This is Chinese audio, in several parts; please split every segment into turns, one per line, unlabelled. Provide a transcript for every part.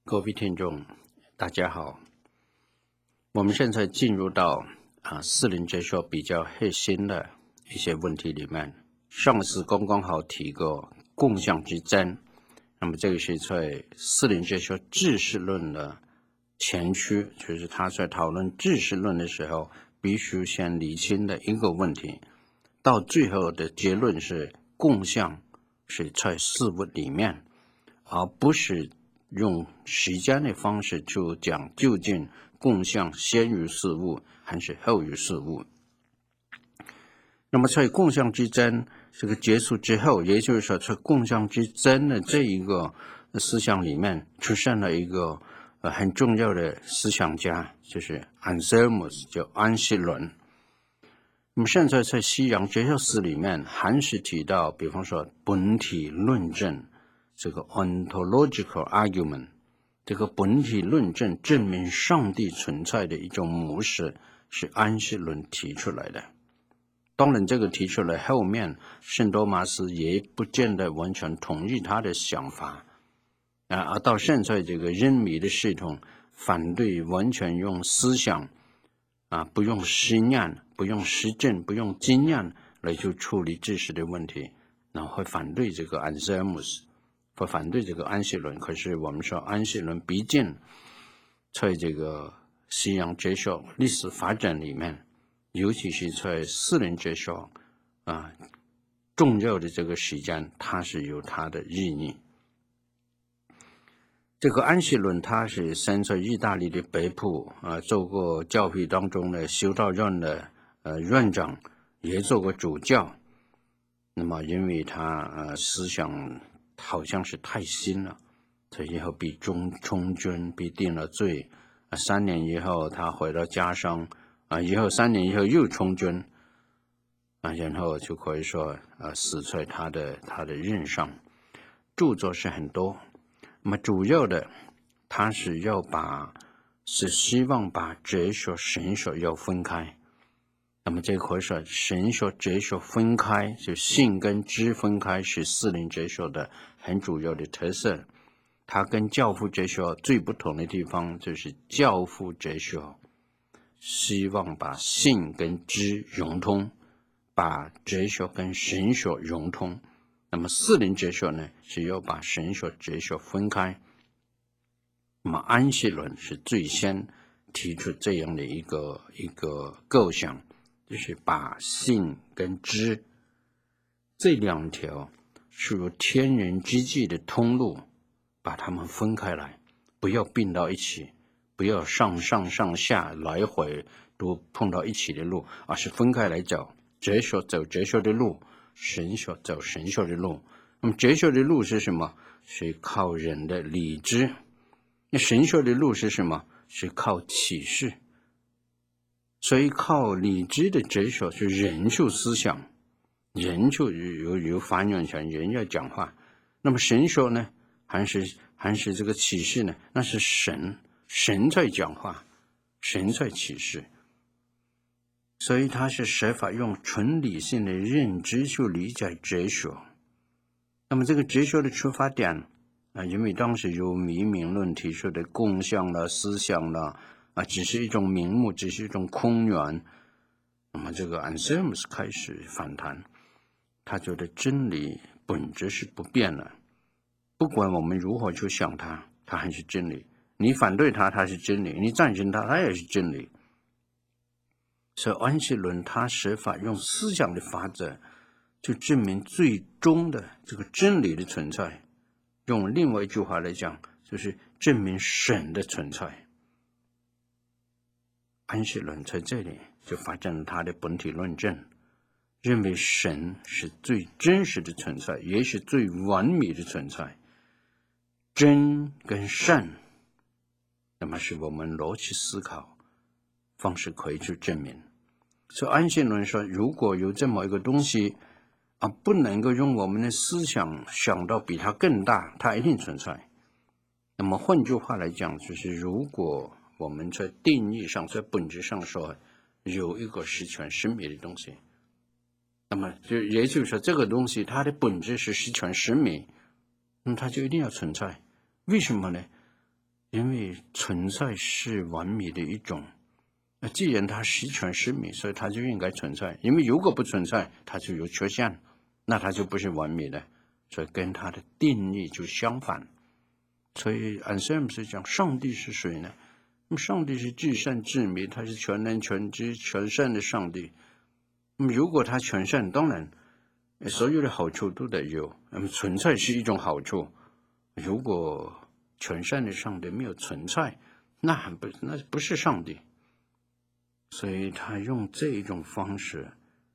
各位听众，大家好。我们现在进入到四灵哲学比较核心的一些问题里面。上次刚刚好提过共相之争，那么这个是在四灵哲学知识论的前驱，就是他在讨论知识论的时候必须先理清的一个问题。到最后的结论是共相是在事物里面，而不是用时间的方式去讲究竟共相先于事物还是后于事物。那么在共相之争这个结束之后，也就是说在共相之争的这一个思想里面出现了一个很重要的思想家，就是安塞姆斯，叫安息伦。那么现在在西洋哲学史里面还是提到，比方说本体论证，这个 ontological argument， 这个本体论证证明上帝存在的一种模式是安息伦提出来的。当然这个提出来后面圣多马斯也不见得完全同意他的想法，而到现在这个人迷的系统反对完全用思想不用实验，不用实证，不用经验来去处理知识的问题，然后会反对这个安塞姆斯，会反对这个安息伦。可是我们说安息伦毕竟在这个西洋哲学历史发展里面，尤其是在四灵哲学重要的这个时间，它是有它的意义。这个安息伦他是生在意大利的北部做过教会当中的修道院的院长，也做过主教。那么因为他思想好像是太新了，所以以后被充军，被定了罪。3年以后他回到家乡以后3年以后又充军然后就可以说死在他的任上。著作是很多，那么主要的他是希望把哲学神学要分开。那么这可以说神学哲学分开，就性跟知分开，是四灵哲学的很主要的特色。它跟教父哲学最不同的地方就是教父哲学希望把性跟知融通，把哲学跟神学融通。那么四灵哲学呢，是要把神学哲学分开。那么安息伦是最先提出这样的一个构想，就是把性跟知这两条是如天人之际的通路，把它们分开来，不要并到一起，不要上下来回都碰到一起的路，而是分开来走。哲学走哲学的路，神学走神学的路。那么哲学的路是什么？是靠人的理智。那神学的路是什么？是靠启示。所以靠理智的哲学是人就思想，人就有发言权，人要讲话。那么神学呢，还是这个启示呢？那是神在讲话，神在启示。所以他是设法用纯理性的认知去理解哲学。那么这个哲学的出发点因为当时有弥名论提出的共相了、思想了只是一种名目，只是一种空源。那么这个安塞姆斯开始反弹，他觉得真理本质是不变的，不管我们如何去想它，它还是真理。你反对它，它是真理；你赞成它，它也是真理。所以安息伦他设法用思想的法则去证明最终的这个真理的存在。用另外一句话来讲，就是证明神的存在。安息伦在这里就发展了他的本体论证，认为神是最真实的存在，也是最完美的存在。真跟善，那么是我们逻辑思考方式可以去证明。所以安息伦说，如果有这么一个东西不能够用我们的思想想到比它更大，它一定存在。那么换句话来讲，就是如果我们在定义上，在本质上说有一个十全十美的东西，那么也就是说这个东西它的本质是十全十美，那它就一定要存在。为什么呢？ 因为存在是完美的一种。既然它十全十美，所以它就应该存在。因为如果不存在，它就有缺陷，那它就不是完美的，所以跟它的定义就相反。所以安塞姆是讲上帝是谁呢？那么上帝是至善至美，他是全能全知全善的上帝。那么如果他全善，当然所有的好处都得有。那么存在是一种好处。如果全善的上帝没有存在，那不是上帝。所以他用这种方式，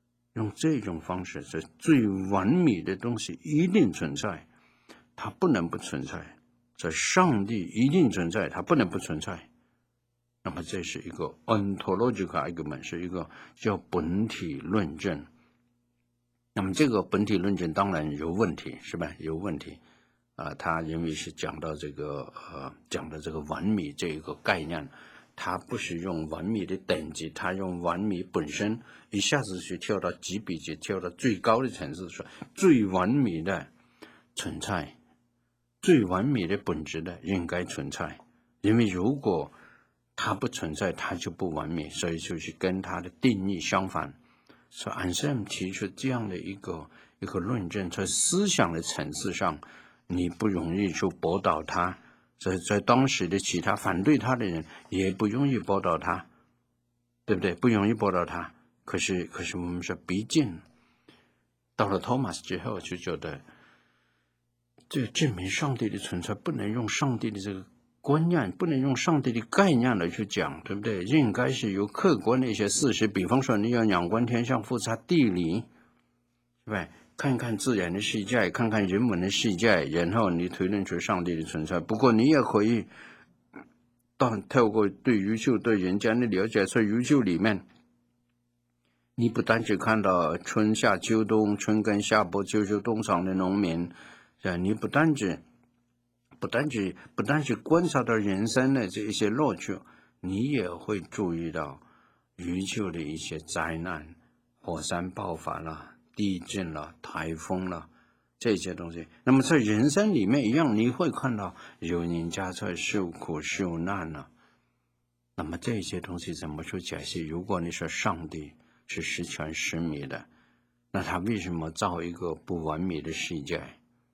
是最完美的东西一定存在，它不能不存在。这上帝一定存在，它不能不存在。那么这是一个 ontological argument， 是一个叫本体论证。那么这个本体论证当然有问题，是吧？有问题他因为是讲到这个讲的这个完美这一个概念，他不是用完美的等级，他用完美本身一下子去跳到几比几，跳到最高的层次，说最完美的存在，最完美的本质的应该存在。因为如果它不存在，它就不完美，所以就是跟它的定义相反。所以安塞姆提出这样的一个论证，在思想的层次上，你不容易去驳倒他，在当时的其他反对他的人也不容易驳倒他，对不对？不容易驳倒他。可是我们说，毕竟到了托马斯之后，就觉得这个证明上帝的存在不能用上帝的这个观念，不能用上帝的概念来去讲，对不对？应该是有客观的一些事实，比方说你要仰观天象，复察地理，对吧？看看自然的世界，看看人文的世界，然后你推论出上帝的存在。不过你也可以透过对宇宙对人间的了解，在宇宙里面，你不单只看到春夏秋冬、春耕夏播、秋收冬藏的农民，你不单只观察到人生的这一些乐趣，你也会注意到宇宙的一些灾难，火山爆发了，地震了，台风了，这些东西。那么在人生里面一样，你会看到有人家在受苦受难了。那么这些东西怎么去解释？如果你说上帝是十全十美的，那他为什么造一个不完美的世界？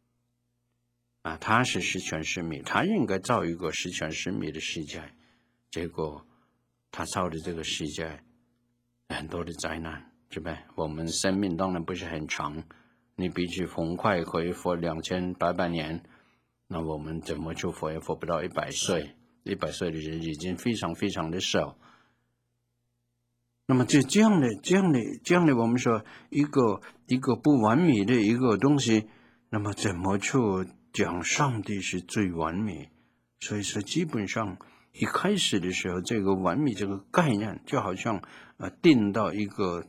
他是十全十美，他应该造一个十全十美的世界，结果他造的这个世界很多的灾难，是吧？我们生命当然不是很长，你比起红快可以活2800年，那我们怎么就活也活不到100岁？100岁的人已经非常非常的少。那么这样的，我们说一个不完美的一个东西，那么怎么去讲上帝是最完美？所以说基本上一开始的时候，这个完美这个概念就好像定到一个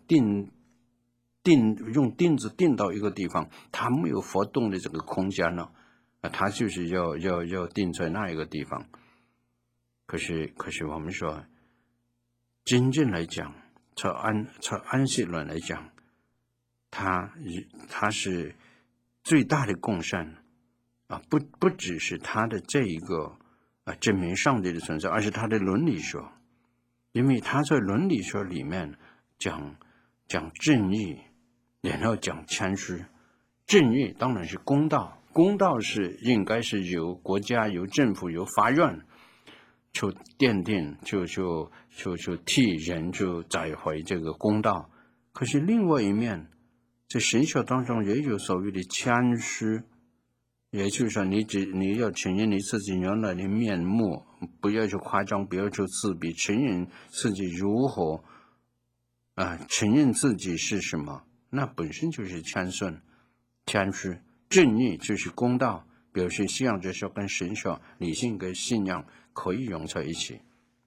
用钉子钉到一个地方，它没有活动的这个空间了，它就是要定在那一个地方。可是我们说，真正来讲，从安息论来讲，它是最大的贡献不只是它的这一个证明上帝的存在，而是它的伦理学。因为它在伦理学里面讲正义，然后讲谦虚。正义当然是公道，公道是应该是由国家、由政府、由法院就奠定，就替人就找回这个公道。可是另外一面，在神学当中也有所谓的谦虚，也就是说你要承认你自己原来的面目，不要去夸张，不要去自比，承认自己如何承认自己是什么，那本身就是谦逊、谦虚。正义就是公道，表示信仰哲学跟神学、理性跟信仰可以融在一起。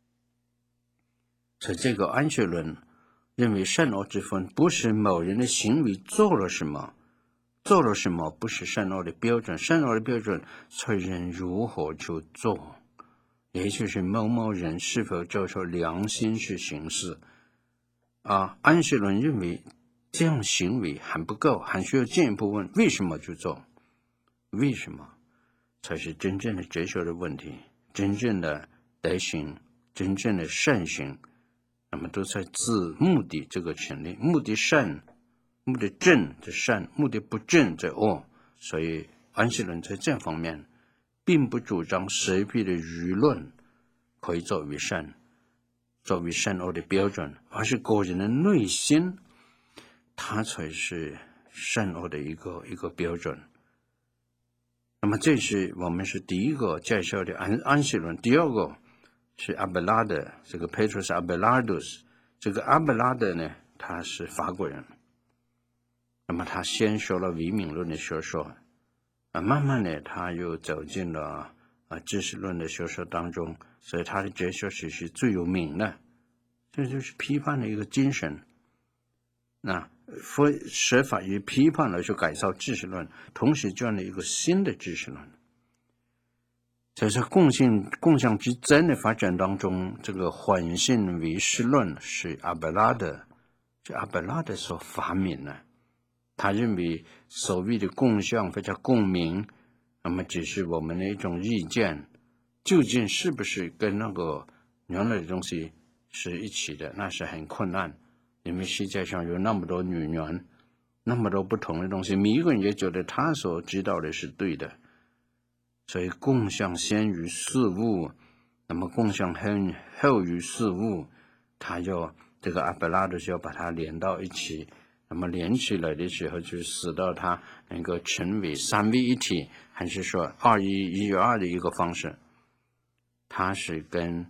所以这个安学论认为善恶之分不是某人的行为做了什么不是善恶的标准，善恶的标准是人如何去做，也就是某某人是否照着良心去行事安学论认为这样行为还不够，还需要进一步问为什么去做，为什么才是真正的哲学的问题。 真正的德行、真正的善行，那么都在自目的这个权利，目的善、目的正则善，目的不正则恶。所以安息论在这方面并不主张随便的舆论可以作为善、作为善恶的标准，而是个人的内心，它才是善恶的一个标准。那么这是我们是第一个介绍的安息论。第二个是阿贝拉德，这个 Petrus Abelardus， 这个阿贝拉德呢，他是法国人。那么他先学了唯名论的学说，慢慢的他又走进了知识论的学说当中，所以他的哲学史是最有名的。这就是批判的一个精神。那设法以批判来去改造知识论，同时建立一个新的知识论。在这共相之争的发展当中，这个混性唯识论是阿贝拉德所发明的。他认为所谓的共相或者共鸣，那么只是我们的一种意见，究竟是不是跟那个原来的东西是一起的，那是很困难。因为世界上有那么多语言，那么多不同的东西，每一个人也觉得他所知道的是对的。所以共相先于事物，那么共相后于事物，他要这个阿贝拉德就要把它连到一起。那么连起来的时候，就使到它能够成为三位一体，还是说2一1与2的一个方式。它是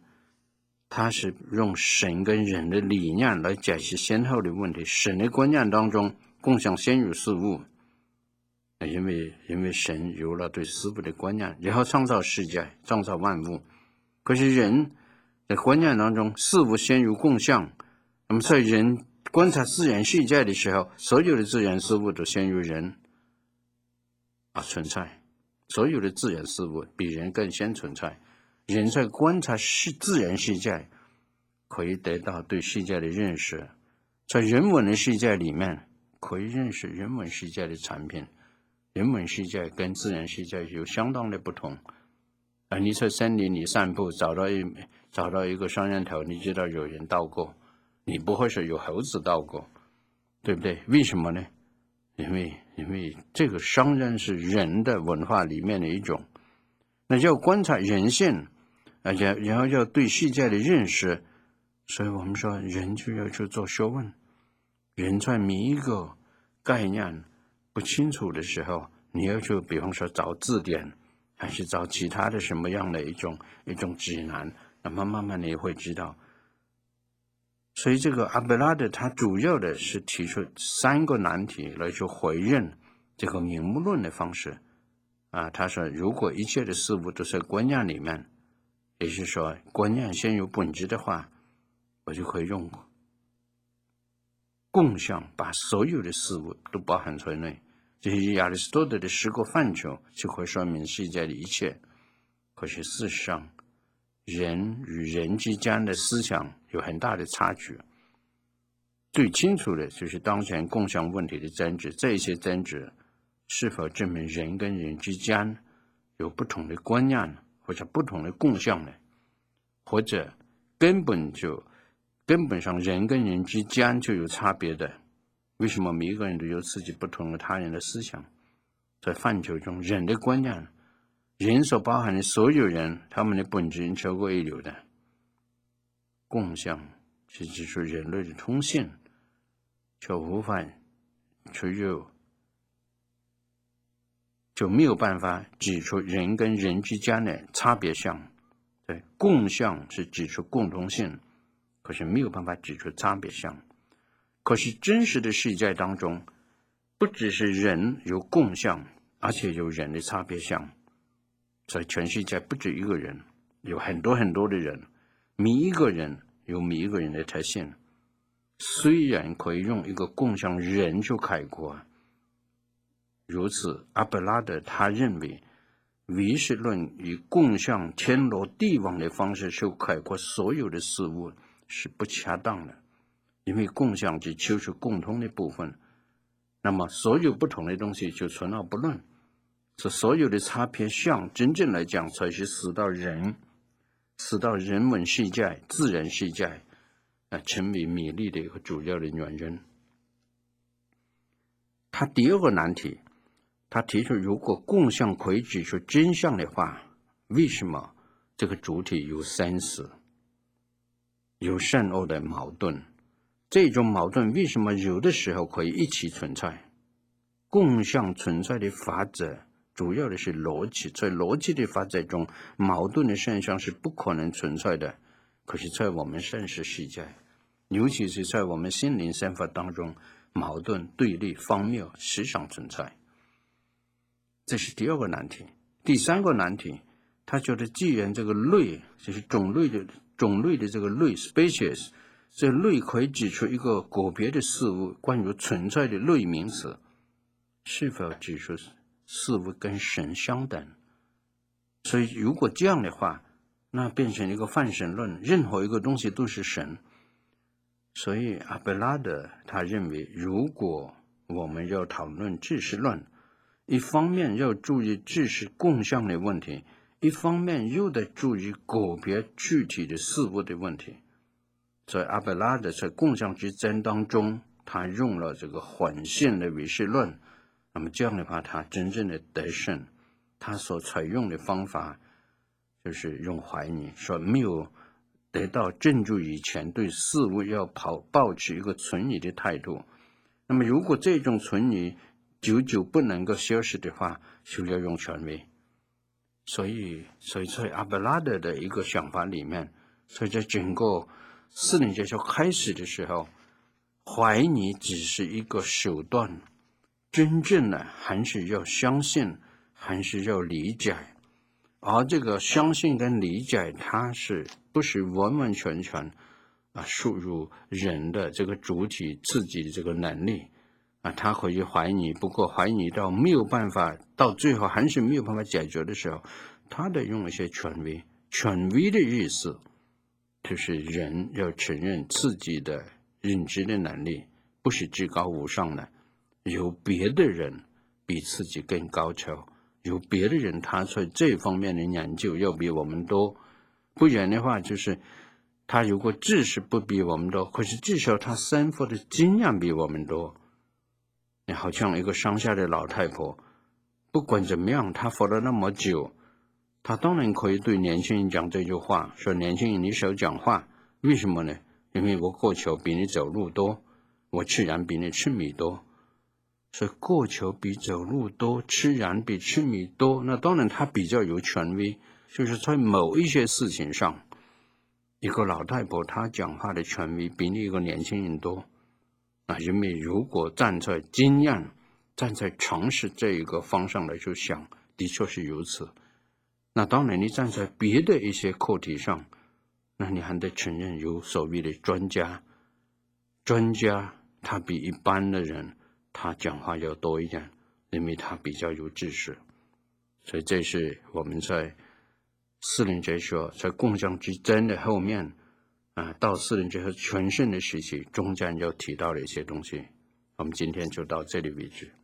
用神跟人的理念来解析先后的问题。神的观念当中，共相先于事物，因为神有了对事物的观念，然后创造世界，创造万物。可是人在观念当中，事物先于共相。那么在人观察自然世界的时候，所有的自然事物都先于人存在，所有的自然事物比人更先存在。人在观察自然世界，可以得到对世界的认识。在人文的世界里面，可以认识人文世界的产品。人文世界跟自然世界有相当的不同。你在森林里散步，找到一个双人头，你知道有人到过，你不会说有猴子到过，对不对？为什么呢？因为这个商人是人的文化里面的一种。那要观察人性，然后要对世界的认识，所以我们说人就要去做学问。人在每一个概念不清楚的时候，你要去比方说找字典，还是找其他的什么样的一种指南，那么慢慢你会知道。所以这个阿贝拉德他主要的是提出3个难题来去回应这个名目论的方式。他说如果一切的事物都在观念里面，也就是说观念先有本质的话，我就可以用共相把所有的事物都包含在内。这是亚里士多德的10个范畴就可以说明世界的一切。可是事实上，人与人之间的思想有很大的差距。最清楚的就是当前共相问题的争执，这些争执是否证明人跟人之间有不同的观念，或者不同的共相呢？或者根本上人跟人之间就有差别的？为什么每一个人都有自己不同的他人的思想？在范畴中，人的观念，人所包含的所有人，他们的本质超过一流的。共相是指出人类的通性，却无法就没有办法指出人跟人之间的差别相。对，共相是指出共同性，可是没有办法指出差别相。可是真实的世界当中，不只是人有共相，而且有人的差别相。所以全世界不止一个人，有很多很多的人，每一个人有每一个人的特性。虽然可以用一个共相人去概括，如此阿贝拉德他认为唯识论以共相天罗地网的方式去概括所有的事物是不恰当的。因为共相只求出共通的部分，那么所有不同的东西就存而不论。所有的差别相真正来讲才是使到人使到人文世界、自然世界成为美丽的一个主要的原因。他第二个难题，他提出，如果共相可以指出真相的话，为什么这个主体有生死，有善恶的矛盾？这种矛盾为什么有的时候可以一起存在？共相存在的法则主要的是逻辑，在逻辑的法则中，矛盾的现象是不可能存在的。可是在我们现实世界，尤其是在我们心灵生活当中，矛盾、对立、荒谬时常存在。这是第二个难题。第三个难题，他觉得既然这个类就是种类的这个类 species， 这类可以指出一个个别的事物关于存在的类名词，是否指出事物跟神相等？所以如果这样的话，那变成一个泛神论，任何一个东西都是神。所以阿贝拉德他认为，如果我们要讨论知识论，一方面要注意知识共相的问题，一方面又得注意个别具体的事物的问题。在阿贝拉德在共相之争当中，他用了这个混线的唯识论，那么这样的话，他真正的得胜。他所采用的方法就是用怀疑，说没有得到证据以前，对事物要抱持一个存疑的态度。那么如果这种存疑久久不能够消失的话，就要用权威。所以在阿贝拉德的一个想法里面，所以在整个四灵学说开始的时候，怀疑只是一个手段，真正的还是要相信，还是要理解。而这个相信跟理解，它是不是完完全全输入人的这个主体自己的这个能力他可以怀疑，不过怀疑到没有办法，到最后还是没有办法解决的时候，他得用一些权威。权威的意思就是人要承认自己的认知的能力不是至高无上的，有别的人比自己更高超，有别的人他在这方面的研究要比我们多，不然的话就是他如果知识不比我们多，可是至少他生活的经验比我们多。你好像一个乡下的老太婆，不管怎么样，她活了那么久，她当然可以对年轻人讲这句话，说年轻人你少讲话，为什么呢？因为我过桥比你走路多，我吃盐比你吃米多。所以过桥比走路多，吃盐比吃米多，那当然他比较有权威，就是在某一些事情上，一个老太婆她讲话的权威比你一个年轻人多。因为如果站在经验、站在常识这一个方向来去想，的确是如此。那当然你站在别的一些课题上，那你还得承认有所谓的专家他比一般的人他讲话要多一点，因为他比较有知识。所以这是我们在四灵哲学在共相之争的后面到四灵哲学全盛的时期中间要提到的一些东西。我们今天就到这里为止。